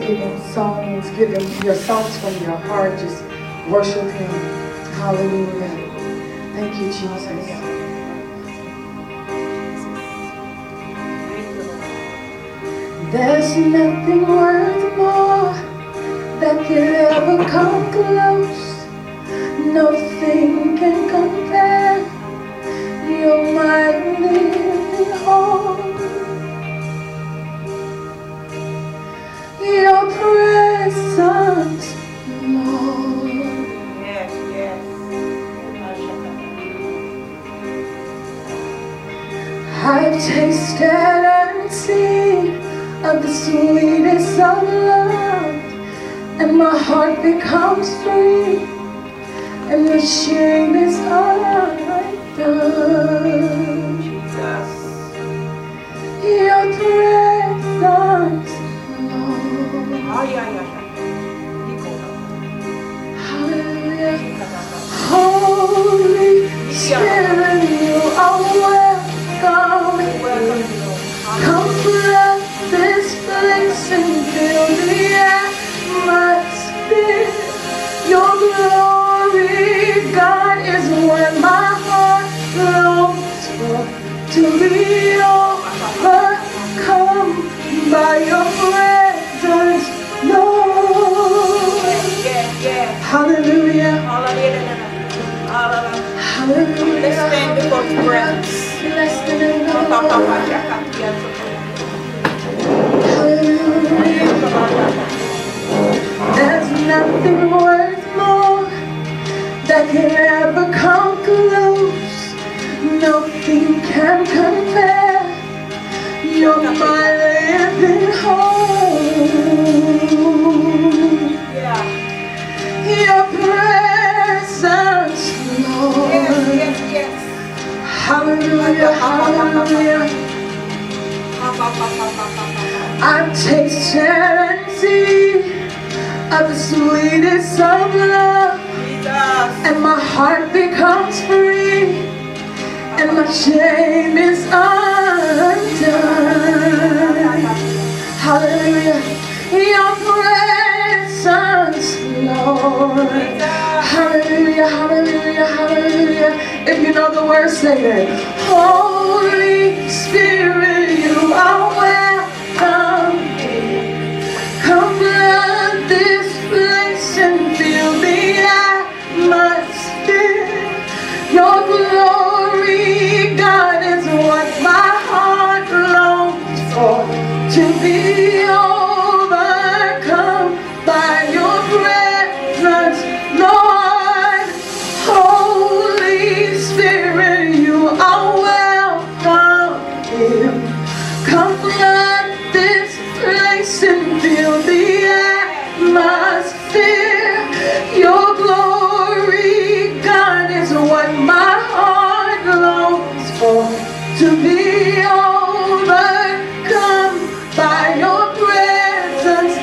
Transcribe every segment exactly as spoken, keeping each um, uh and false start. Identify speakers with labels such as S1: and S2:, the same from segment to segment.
S1: Give him songs, give him your songs from your heart. Just worship him. Hallelujah. Thank you, Jesus. There's nothing worth more that can ever come close. Nothing can compare. You're my living hope. Your presence, Lord.
S2: Yes, yes.
S1: I've tasted and seen of the sweetest of love, and my heart becomes free, and the shame is undone.
S2: Jesus.
S1: Your presence, Lord.
S2: Oh, yeah, yeah.
S1: Hallelujah. Holy Spirit, you are welcome here. Come flood this place and fill the atmosphere. Your glory, God, is what my heart longs for. To be overcome by your presence, Lord.
S2: Yeah, yeah.
S1: Hallelujah.
S2: Hallelujah. Hallelujah.
S1: Hallelujah.
S2: Let's stand before the presence.
S1: Bless the name of the Lord. Hallelujah. There's nothing worth more that can ever come close. Nothing can compare. You're my living home.
S2: Yeah.
S1: Your presence, Lord.
S2: Yes, yes, yes.
S1: Hallelujah, hallelujah. I've tasted and seen of the sweetest of love, and my heart becomes free, and my shame is undone. Hallelujah. Your presence, Lord. Hallelujah, hallelujah, hallelujah. If you know the words, say it. Holy Spirit, you are welcome. Come flood this place and fill the atmosphere. Your glory, God, is what my heart longs for. To be overcome by your presence, Lord. Holy Spirit, you are welcome here. Come flood this place and fill the atmosphere. Your glory, God, is what my heart longs for. To be overcome by your presence,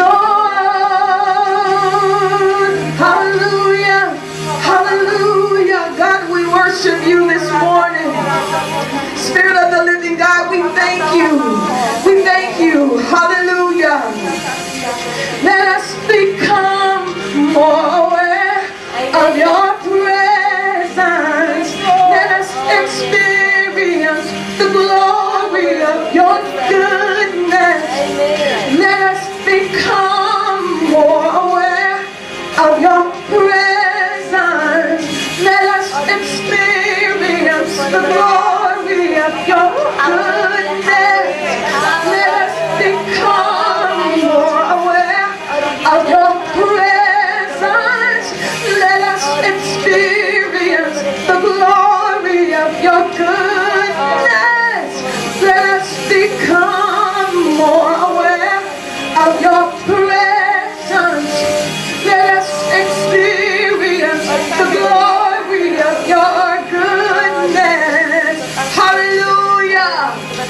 S1: Lord. Hallelujah, hallelujah. God, we worship you this morning. Spirit of the living God, we thank you. We thank you. Hallelujah. Let us become more aware of your presence. Let us experience the glory of your goodness. Let us become more aware of your presence. Let us experience the glory of your goodness. Let us become more aware of your presence. Let us experience the glory of your goodness. Let us become more aware of your presence. Let us experience the glory of your goodness. Hallelujah.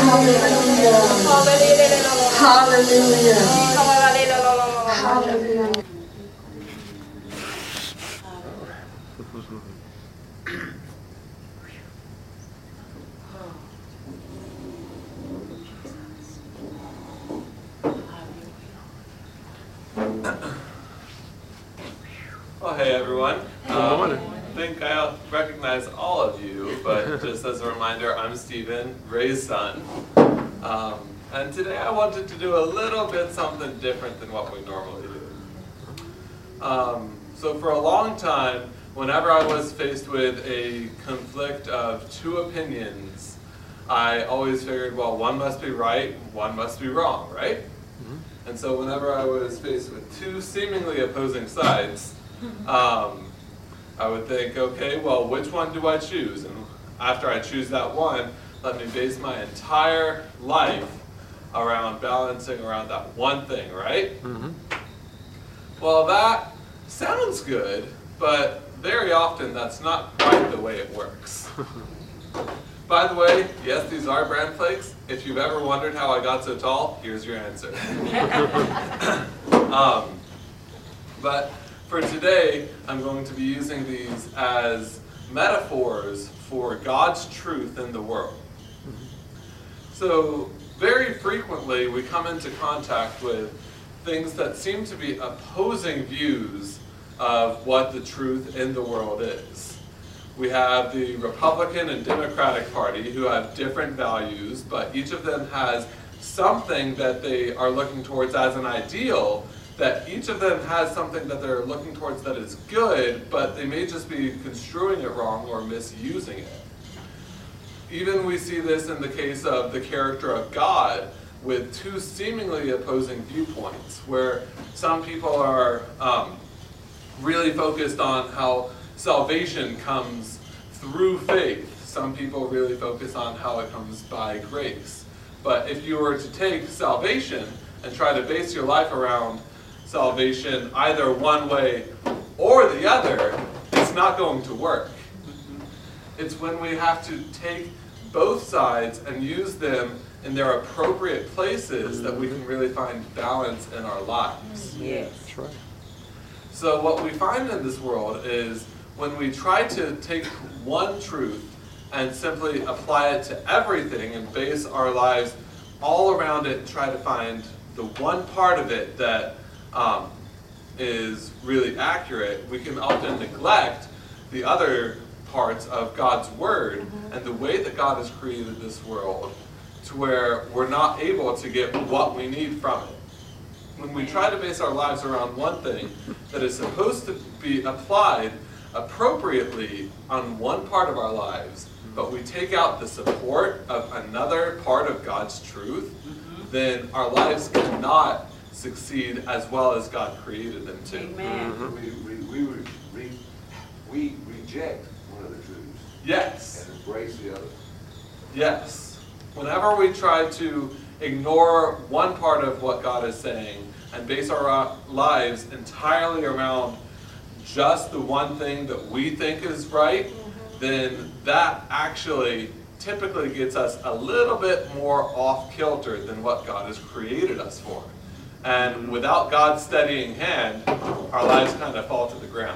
S1: Hallelujah. Hallelujah.
S3: Well, hey everyone. Um, I think I recognize all of you, but just as a reminder, I'm Stephen, Ray's son. Um, and today I wanted to do a little bit something different than what we normally do. Um, so for a long time, whenever I was faced with a conflict of two opinions, I always figured, well, one must be right, one must be wrong, right? And so whenever I was faced with two seemingly opposing sides, um, I would think, okay, well, which one do I choose? And after I choose that one, let me base my entire life around balancing around that one thing, right? Mm-hmm. Well, that sounds good, but very often that's not quite the way it works. By the way, yes, these are bran flakes. If you've ever wondered how I got so tall, here's your answer. um, but for today, I'm going to be using these as metaphors for God's truth in the world. So very frequently, we come into contact with things that seem to be opposing views of what the truth in the world is. We have the Republican and Democratic Party who have different values, but each of them has something that they are looking towards as an ideal, that each of them has something that they're looking towards that is good, but they may just be construing it wrong or misusing it. Even we see this in the case of the character of God, with two seemingly opposing viewpoints, where some people are um, really focused on how salvation comes through faith. Some people really focus on how it comes by grace. But if you were to take salvation and try to base your life around salvation either one way or the other, it's not going to work. It's when we have to take both sides and use them in their appropriate places that we can really find balance in our lives.
S2: Yes.
S4: That's right.
S3: So what we find in this world is when we try to take one truth and simply apply it to everything and base our lives all around it and try to find the one part of it that um, is really accurate, we can often neglect the other parts of God's Word mm-hmm. and the way that God has created this world, to where we're not able to get what we need from it. When we try to base our lives around one thing that is supposed to be applied appropriately on one part of our lives, but we take out the support of another part of God's truth, mm-hmm. then our lives cannot succeed as well as God created them to.
S2: Amen.
S5: Mm-hmm. We, we, we, we, we reject one of the truths.
S3: Yes.
S5: And embrace the other.
S3: Yes. Whenever we try to ignore one part of what God is saying and base our lives entirely around just the one thing that we think is right, mm-hmm. then that actually typically gets us a little bit more off kilter than what God has created us for. And without God's steadying hand, our lives kind of fall to the ground.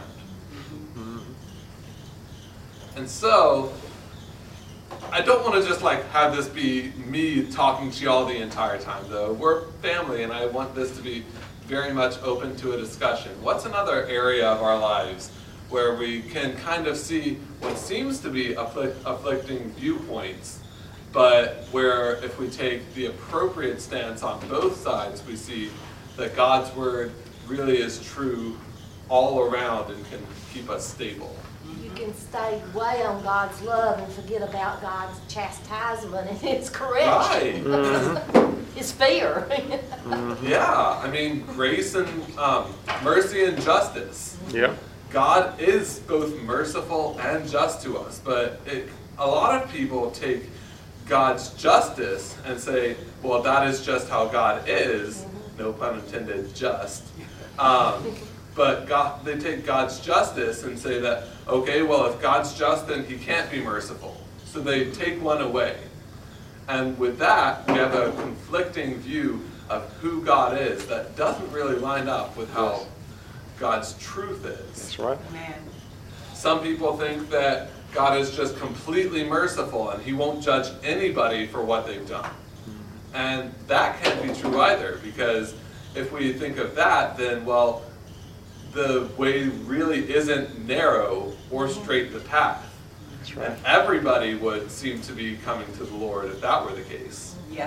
S3: And so, I don't want to just like have this be me talking to y'all the entire time though. We're family and I want this to be very much open to a discussion. What's another area of our lives where we can kind of see what seems to be afflict afflicting viewpoints, but where if we take the appropriate stance on both sides, we see that God's Word really is true all around and can keep us stable.
S6: You can stay way on God's love and forget about God's chastisement and His correction.
S3: Right.
S6: Mm-hmm. His fear.
S3: Mm-hmm. Yeah, I mean, grace and um, mercy and justice.
S4: Yeah.
S3: God is both merciful and just to us, but it, a lot of people take God's justice and say, well, that is just how God is, mm-hmm. no pun intended, just. Um, but God, they take God's justice and say that, okay, well, if God's just, then He can't be merciful. So they take one away. And with that, we have a conflicting view of who God is that doesn't really line up with how God's truth is.
S4: That's right.
S2: Amen.
S3: Some people think that God is just completely merciful and he won't judge anybody for what they've done. And that can't be true either, because if we think of that, then, well, the way really isn't narrow or straight the path.
S4: That's right.
S3: And everybody would seem to be coming to the Lord if that were the case.
S2: Yeah.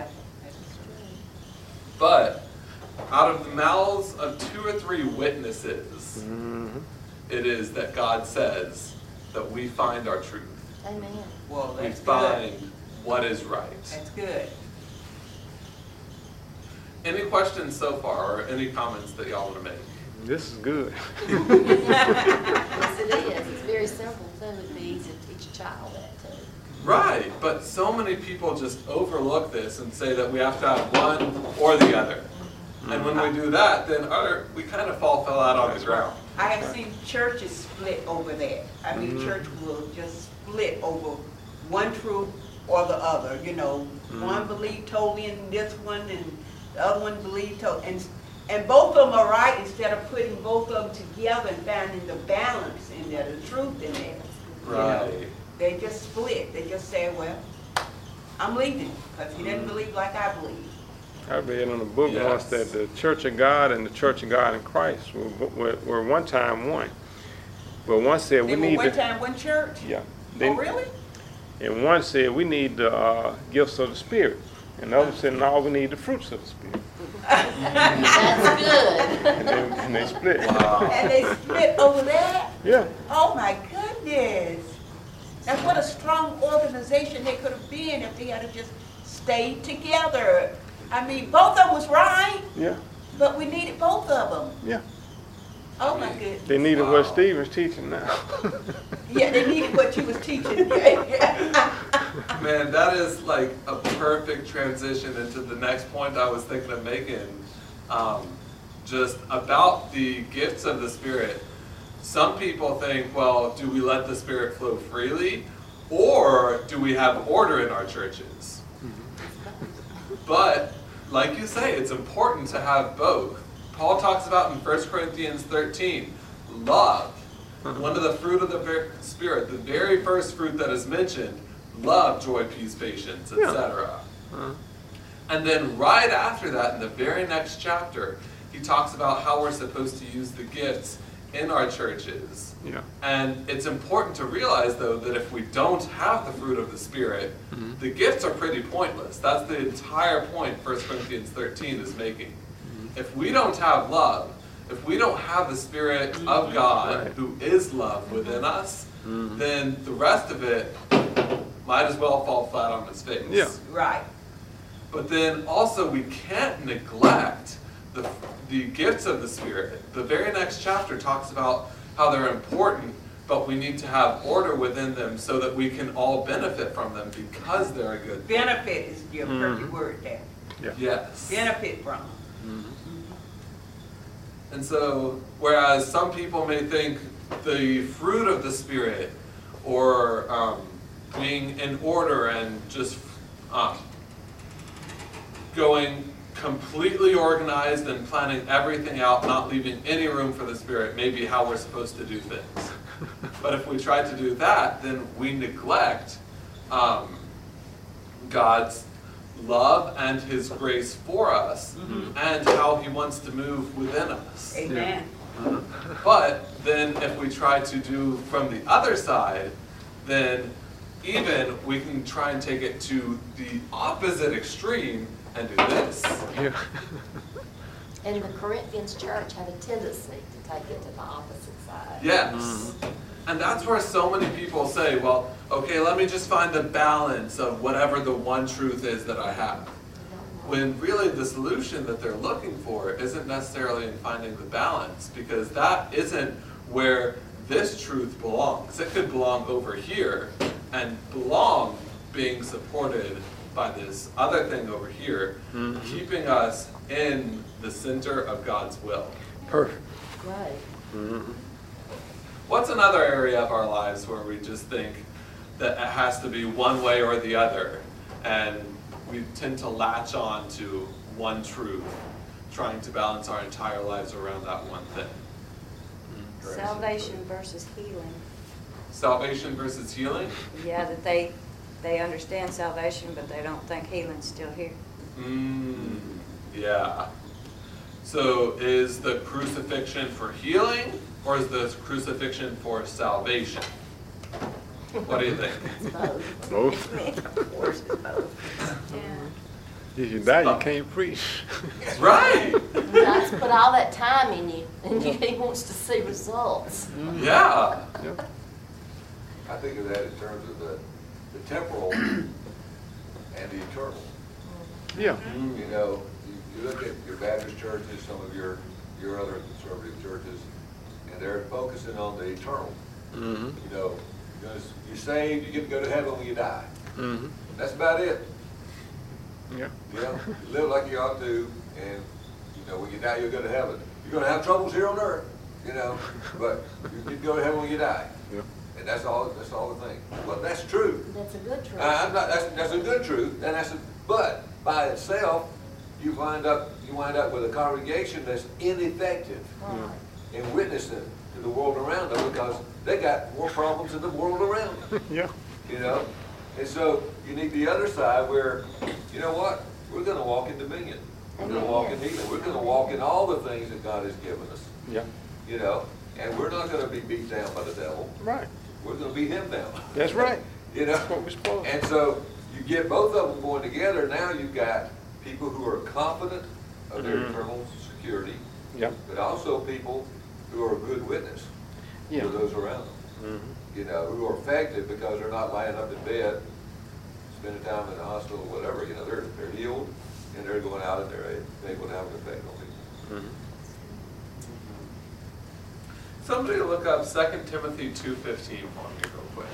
S3: But out of the mouths of two or three witnesses,
S4: Mm-hmm.
S3: it is that God says that we find our truth.
S6: Amen.
S2: Well,
S3: We
S2: that's good.
S3: find what is right.
S2: That's good.
S3: Any questions so far, or any comments that y'all want to make?
S4: This is good.
S6: Yes, it is. It's very simple too. It'd be easy to teach a child that too.
S3: Right, but so many people just overlook this and say that we have to have one or the other. And when we do that, then our, we kind of fall fell out on the ground.
S2: I have seen churches split over that. I mean,
S4: Mhm.
S2: church will just split over one truth or the other, you know. One believed totally in this one and the other one believed totally. And, and both of them are right instead of putting both of them together and finding the balance in there, the truth in there. you know.
S3: Right.
S2: They just split. They just say, well, I'm leaving because he doesn't believe like I believe.
S4: I read in a book
S3: Yes.
S4: once that the Church of God and the Church of God in Christ were, were, were one time one. But one said we
S2: They were
S4: need
S2: one
S4: to,
S2: time one church?
S4: yeah.
S2: Oh,
S4: They-
S2: really?
S4: And one said we need the uh, gifts of the Spirit. And the other said no, we need the fruits of the Spirit.
S6: That's good.
S4: And they, and they split.
S3: Wow.
S2: And they split over that?
S4: Yeah.
S2: Oh my goodness. That's what a strong organization they could have been if they had to just stayed together. I mean, both of them was right,
S4: Yeah.
S2: but we needed both of them.
S4: Yeah.
S2: Oh my goodness.
S4: They needed
S3: Wow.
S4: what Stephen's teaching now.
S2: Yeah, they needed what you was teaching.
S3: Man, that is like a perfect transition into the next point I was thinking of making. Um, just about the gifts of the Spirit. Some people think, well, do we let the Spirit flow freely? Or do we have order in our churches? But, like you say, it's important to have both. Paul talks about in First Corinthians thirteen, love. One of the fruit of the ver- Spirit, the very first fruit that is mentioned, love, joy, peace, patience, et cetera.
S4: Uh-huh.
S3: And then right after that, in the very next chapter, he talks about how we're supposed to use the gifts in our churches.
S4: Yeah.
S3: And it's important to realize, though, that if we don't have the fruit of the Spirit,
S4: Mhm.
S3: the gifts are pretty pointless. That's the entire point First Corinthians thirteen is making. If we don't have love, if we don't have the Spirit of God,
S4: Right.
S3: who is love within us,
S4: Mhm.
S3: then the rest of it might as well fall flat on its face.
S4: Yeah.
S2: Right.
S3: But then also we can't neglect the, the gifts of the Spirit. The very next chapter talks about how they're important, but we need to have order within them so that we can all benefit from them because they're a good thing.
S2: Benefit is your perfect
S4: Mhm.
S2: word there.
S3: Yes.
S2: Benefit from.
S3: And so, whereas some people may think the fruit of the Spirit or um, being in order and just um, going completely organized and planning everything out, not leaving any room for the Spirit, may be how we're supposed to do things. But if we try to do that, then we neglect um, God's love and His grace for us, and how He wants to move within us.
S2: Amen.
S3: But then if we try to do from the other side, then even we can try and take it to the opposite extreme and do this.
S4: Yeah.
S6: And the Corinthians church had a tendency to take it to the opposite side.
S3: Yes. And that's where so many people say, well, okay, let me just find the balance of whatever the one truth is that I have. When really the solution that they're looking for isn't necessarily in finding the balance, because that isn't where this truth belongs. It could belong over here and belong being supported by this other thing over here,
S4: Mhm.
S3: keeping us in the center of God's will.
S4: Perfect.
S6: Right.
S4: Mhm.
S3: What's another area of our lives where we just think that it has to be one way or the other, and we tend to latch on to one truth, trying to balance our entire lives around that one thing.
S7: Salvation versus healing.
S3: Salvation versus healing?
S7: Yeah, that they, they understand salvation, but they don't think healing's still here.
S3: Mm, yeah. So is the crucifixion for healing, or is the crucifixion for salvation? What do you think?
S6: It's both.
S4: Both.
S6: Of course, it's both.
S7: Yeah.
S4: If you die, you can't preach.
S3: Right.
S6: God's put all that time in you, and you, He wants to see results.
S3: Yeah.
S4: Yeah.
S5: I think of that in terms of the, the temporal and the eternal.
S4: Yeah.
S3: Mm.
S5: You know, you, you look at your Baptist churches, some of your, your other conservative churches, and they're focusing on the eternal.
S4: Mm-hmm.
S5: You know, because you're saved, you get to go to heaven when you die.
S4: Mm-hmm.
S5: That's about it.
S4: Yeah.
S5: You know, you live like you ought to, and, you know, when you die, you'll go to heaven. You're gonna have troubles here on earth, you know, but you get to go to heaven when you die.
S4: Yeah.
S5: And that's all, that's all the thing. Well, that's true.
S6: That's a good truth.
S5: Uh, I'm not, that's, that's a good truth, and that's a, but by itself, you wind up, you wind up with a congregation that's ineffective
S6: Right.
S5: in witnessing to the world around them because they got more problems than the world around them,
S4: Yeah.
S5: you know? And so you need the other side where, you know what? We're gonna walk in dominion. We're gonna walk in healing. We're gonna walk in all the things that God has given us,
S4: Yeah.
S5: you know? And we're not gonna be beat down by the devil.
S4: Right.
S5: We're gonna beat him down.
S4: That's right.
S5: You know?
S4: That's what we're supposed to.
S5: And so you get both of them going together. Now you've got people who are confident of their
S4: Mhm.
S5: eternal security,
S4: Yeah.
S5: but also people who are a good witness
S4: Yeah.
S5: to those around them.
S4: Mm-hmm.
S5: You know, who are effective because they're not lying up in bed, spending time in the hospital, whatever. You know, they're they're healed and they're going out and they're able to have an effect on people.
S4: Mm-hmm.
S3: Somebody look up Second Timothy two fifteen for me real quick.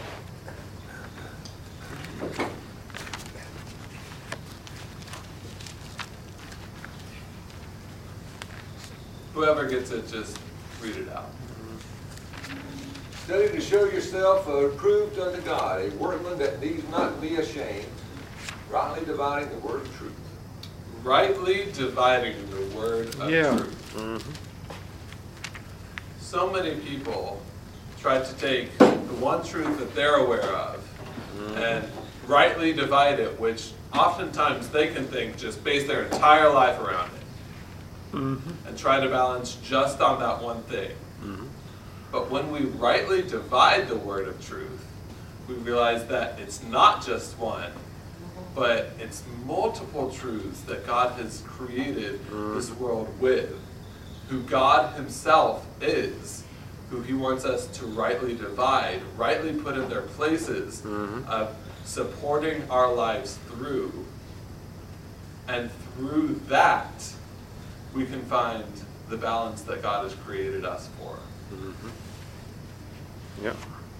S3: Whoever gets it, just read it out.
S5: Study to show yourself approved unto God, a workman that needs not be ashamed, rightly dividing the word of truth.
S3: Rightly dividing the word of
S4: Yeah.
S3: truth.
S4: Mm-hmm.
S3: So many people try to take the one truth that they're aware of and rightly divide it, which oftentimes they can think just base their entire life around it
S4: Mm-hmm.
S3: and try to balance just on that one thing.
S4: Mm-hmm.
S3: But when we rightly divide the word of truth, we realize that it's not just one, but it's multiple truths that God has created this world with, who God himself is, who he wants us to rightly divide, rightly put in their places
S4: Mhm.
S3: of supporting our lives through. And through that, we can find the balance that God has created us for.
S4: Mm-hmm. Yeah.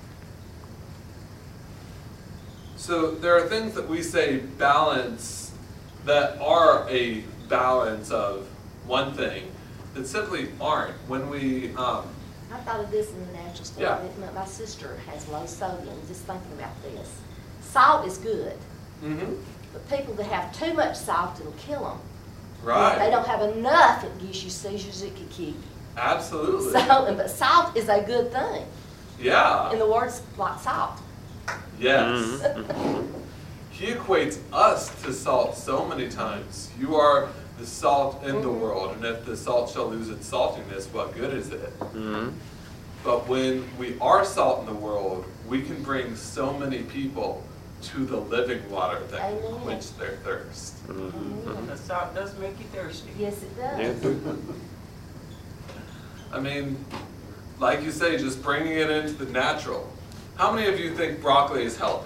S3: So there are things that we say balance that are a balance of one thing that simply aren't. When we, um,
S6: I thought of this in the natural study.
S3: Yeah.
S6: that My sister has low sodium, just thinking about this. Salt is good,
S3: mhm,
S6: but people that have too much salt, it'll kill them.
S3: right,
S6: If they don't have enough, it gives you seizures, it could kill you.
S3: absolutely,
S6: So, but salt is a good thing.
S3: yeah,
S6: And the word's like salt.
S3: yes.
S4: Mhm.
S3: He equates us to salt so many times. You are the salt in the
S6: Mhm.
S3: world, and if the salt shall lose its saltiness, what good is it?
S4: Mm-hmm.
S3: But when we are salt in the world, we can bring so many people to the living water that can
S6: Amen.
S3: quench their thirst.
S4: Mm-hmm.
S2: The salt does make you thirsty.
S6: Yes, it does.
S4: Yeah, do.
S3: I mean, like you say, just bringing it into the natural. How many of you think broccoli is healthy?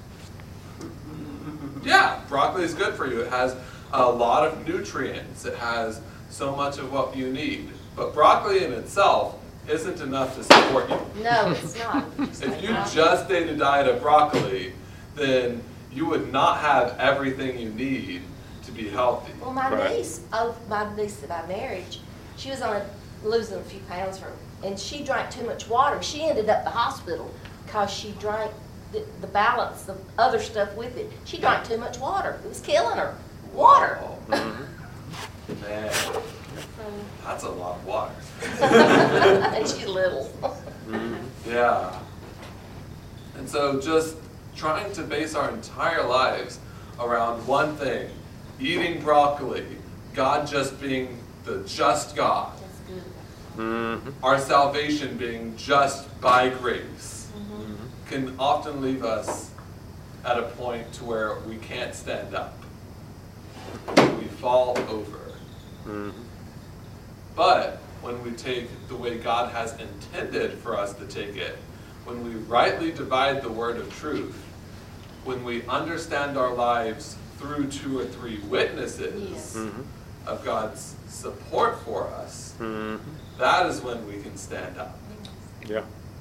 S3: Yeah, broccoli is good for you. It has a lot of nutrients. It has so much of what you need. But broccoli in itself isn't enough to support you.
S6: No, it's not.
S3: If you just ate a diet of broccoli, then you would not have everything you need to be healthy.
S6: Well, my
S4: Right.
S6: niece, oh, my niece by marriage, she was on a, losing a few pounds from, and she drank too much water. She ended up in the hospital because she drank the, the balance, the other stuff with it. She drank too much water. It was killing her. Water.
S3: Mm-hmm. Man, that's a lot of water.
S6: And she's little.
S3: Mm-hmm. Yeah. And so just trying to base our entire lives around one thing, eating broccoli, God just being the just God,
S6: That's good.
S4: Mm-hmm.
S3: our salvation being just by grace,
S6: Mm-hmm.
S3: can often leave us at a point to where we can't stand up. We fall over.
S4: Mm-hmm.
S3: But when we take the way God has intended for us to take it, when we rightly divide the word of truth, when we understand our lives through two or three witnesses
S6: Yes.
S4: Mm-hmm.
S3: of God's support for us,
S4: Mm-hmm.
S3: that is when we can stand up.
S4: Yeah.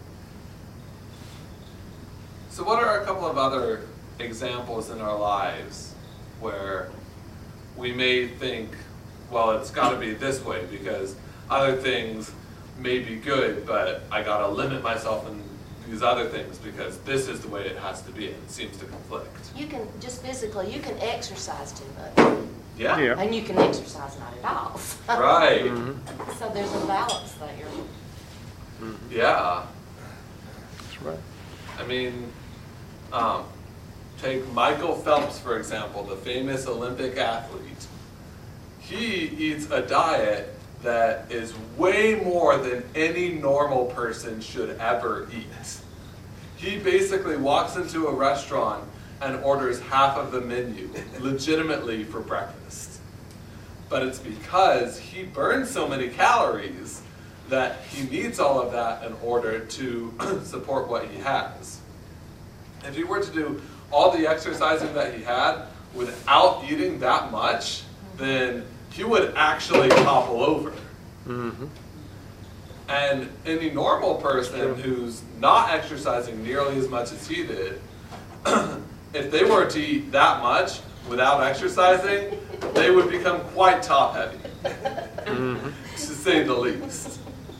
S3: So what are a couple of other examples in our lives where we may think, well, it's got to be this way because other things may be good, but I got to limit myself in these other things because this is the way it has to be, and it seems to conflict.
S6: You can, just physically, you can exercise too much.
S3: Yeah.
S4: Yeah.
S6: And you can exercise not at all.
S3: Right.
S4: Mm-hmm.
S6: So there's a balance there.
S4: Mm-hmm.
S3: Yeah.
S4: That's right.
S3: I mean, um, take Michael Phelps, for example, the famous Olympic athlete. He eats a diet that is way more than any normal person should ever eat. He basically walks into a restaurant and orders half of the menu, legitimately for breakfast. But it's because he burns so many calories that he needs all of that in order to support what he has. If he were to do all the exercising that he had without eating that much, then he would actually topple over.
S4: Mm-hmm.
S3: And any normal person who's not exercising nearly as much as he did, if they were to eat that much without exercising, they would become quite top heavy,
S4: Mm-hmm.
S3: to say the least.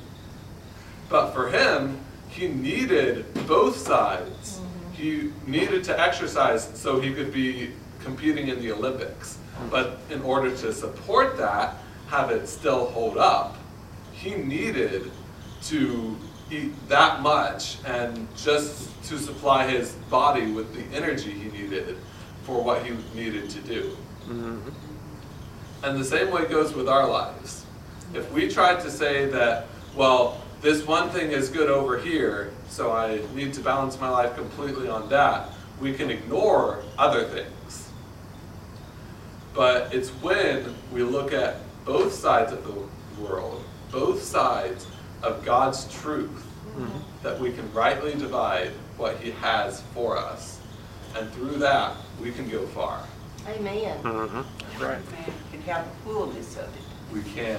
S3: But for him, he needed both sides. He needed to exercise so he could be competing in the Olympics. But in order to support that, have it still hold up, he needed to eat that much and just to supply his body with the energy he needed for what he needed to do.
S4: Mm-hmm.
S3: And the same way goes with our lives. If we try to say that, well, this one thing is good over here, so I need to balance my life completely on that, we can ignore other things. But it's when we look at both sides of the world, both sides of God's truth,
S4: Mm-hmm.
S3: that we can rightly divide what he has for us. And through that, we can go far.
S6: Amen.
S4: Mm-hmm. That's right.
S2: Man can have the fullness of it.
S3: We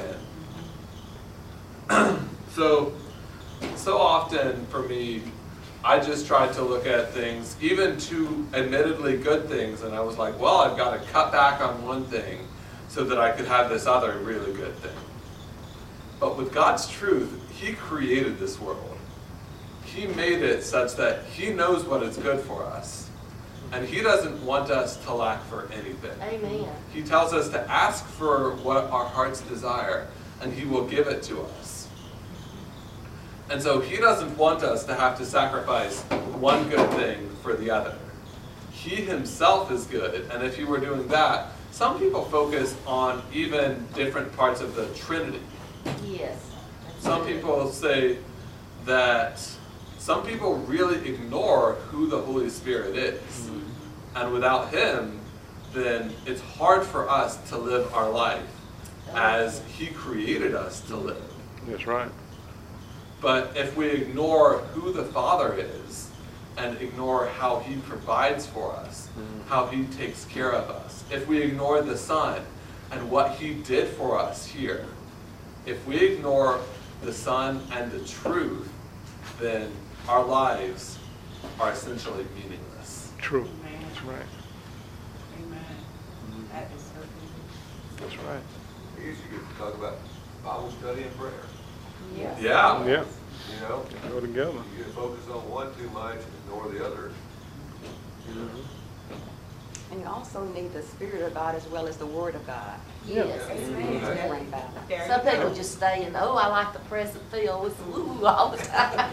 S3: can. so, so often for me, I just tried to look at things, even to admittedly good things, and I was like, well, I've got to cut back on one thing so that I could have this other really good thing. But with God's truth, he created this world. He made it such that he knows what is good for us. And he doesn't want us to lack for anything.
S6: Amen.
S3: He tells us to ask for what our hearts desire, and he will give it to us. And so he doesn't want us to have to sacrifice one good thing for the other. He himself is good, and if you were doing that, some people focus on even different parts of the Trinity.
S6: Yes.
S3: Some people say that some people really ignore who the Holy Spirit is. Mm-hmm. And without him, then it's hard for us to live our life as he created us to live.
S4: That's right.
S3: But if we ignore who the Father is and ignore how he provides for us, mm-hmm. how he takes care of us, if we ignore the Son and what he did for us here, if we ignore the Son and the truth, then our lives are essentially meaningless.
S4: True.
S2: Amen.
S4: That's right.
S2: Amen.
S4: Mm-hmm.
S2: That is certainly.
S4: That's right.
S5: I guess you could talk about Bible study and prayer.
S6: Yes.
S3: Yeah.
S4: Yeah.
S5: You know,
S4: Go together.
S5: you get focused on one too much and ignore the other.
S7: And you also need the Spirit of God as well as the Word of God.
S6: Yes.
S7: To bring balance.
S2: There
S6: Some
S2: you
S6: people
S2: go.
S6: just stay in, oh, I like the present feel with some ooh all the time.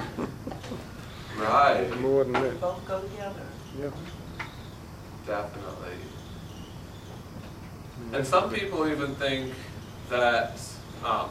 S3: Right.
S4: More than that.
S2: Both go together.
S4: Yeah.
S3: Definitely. And some people even think that, um,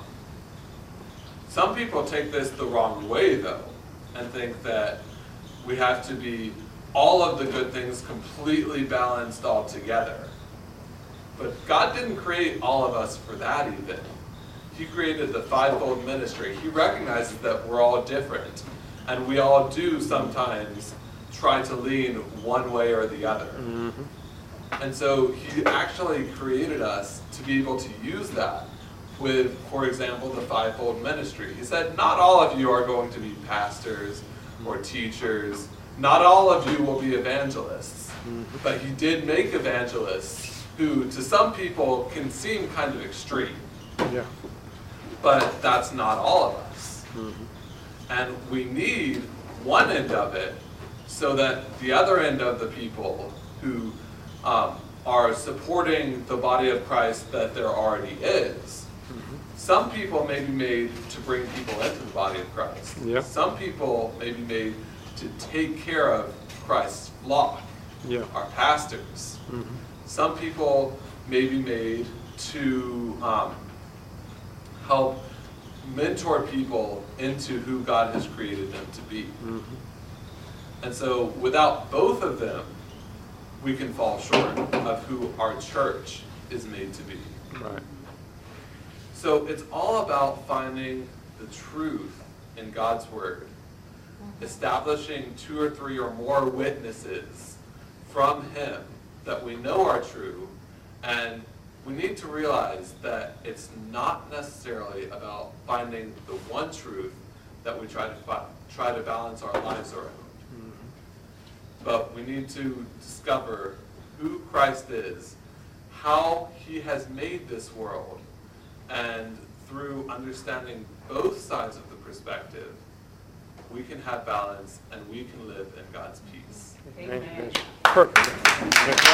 S3: some people take this the wrong way though, and think that we have to be all of the good things completely balanced all together. But God didn't create all of us for that even. He created the fivefold ministry. He recognizes that we're all different, and we all do sometimes try to lean one way or the other.
S4: Mm-hmm.
S3: And so he actually created us to be able to use that with, for example, the fivefold ministry. He said, not all of you are going to be pastors or teachers. Not all of you will be evangelists.
S4: Mm-hmm.
S3: But he did make evangelists who, to some people, can seem kind of extreme.
S4: Yeah.
S3: But that's not all of us.
S4: Mm-hmm.
S3: And we need one end of it so that the other end of the people who um, are supporting the body of Christ that there already is.
S4: Mm-hmm.
S3: Some people may be made to bring people into the body of Christ.
S4: Yeah.
S3: Some people may be made to take care of Christ's flock,
S4: Yeah.
S3: our pastors.
S4: Mm-hmm.
S3: Some people may be made to um, help mentor people into who God has created them to be.
S4: Mm-hmm.
S3: And so without both of them, we can fall short of who our church is made to be.
S4: Right.
S3: So it's all about finding the truth in God's Word, establishing two or three or more witnesses from Him that we know are true, and we need to realize that it's not necessarily about finding the one truth that we try to fi- try to balance our lives around. But we need to discover who Christ is, how He has made this world, and through understanding both sides of the perspective, we can have balance and we can live in God's peace.
S2: Amen.
S4: That's perfect. That's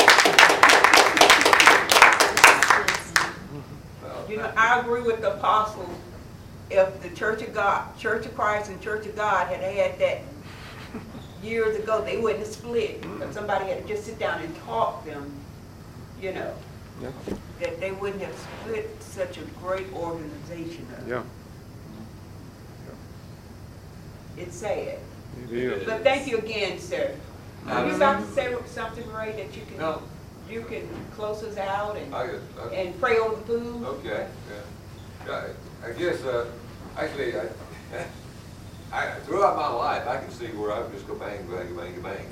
S4: right.
S2: You know, I agree with the apostle. If the Church of God, Church of Christ and Church of God had had that years ago, they wouldn't have split. But somebody had to just sit down and talk them, you know,
S4: Yeah.
S2: that they wouldn't have split such a great organization up.
S4: Yeah.
S2: It's sad.
S4: It is.
S2: But thank you again, sir. Are you about to say something, Ray, that you can,
S5: No.
S2: you can close us out and,
S5: I, I,
S2: and pray over the food?
S5: okay, yeah. I, I guess, uh, actually, I, I, throughout my life, I can see where I would just go bang, bang, bang, bang.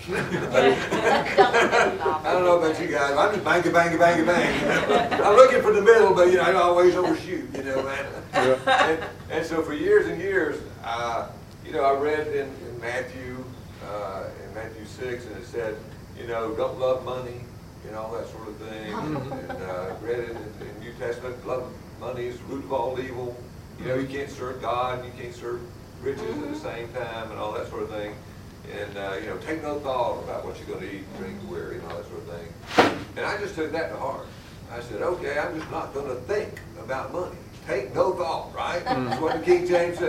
S5: I don't know about you guys, I'm just bang, bang, bang, bang. I'm looking for the middle, but you know, I always overshoot, you know, man.
S4: Yeah.
S5: And, and so for years and years, uh, you know, I read in, in Matthew, uh, in Matthew six, and it said, you know, don't love money, you know, all that sort of thing. And uh, read it in the New Testament, love money is the root of all evil. You know, you can't serve God, and you can't serve riches at the same time, and all that sort of thing. And, uh, you know, take no thought about what you're going to eat, drink, wear, and all that sort of thing. And I just took that to heart. I said, okay, I'm just not going to think about money. Take no thought, right? That's what the King James said.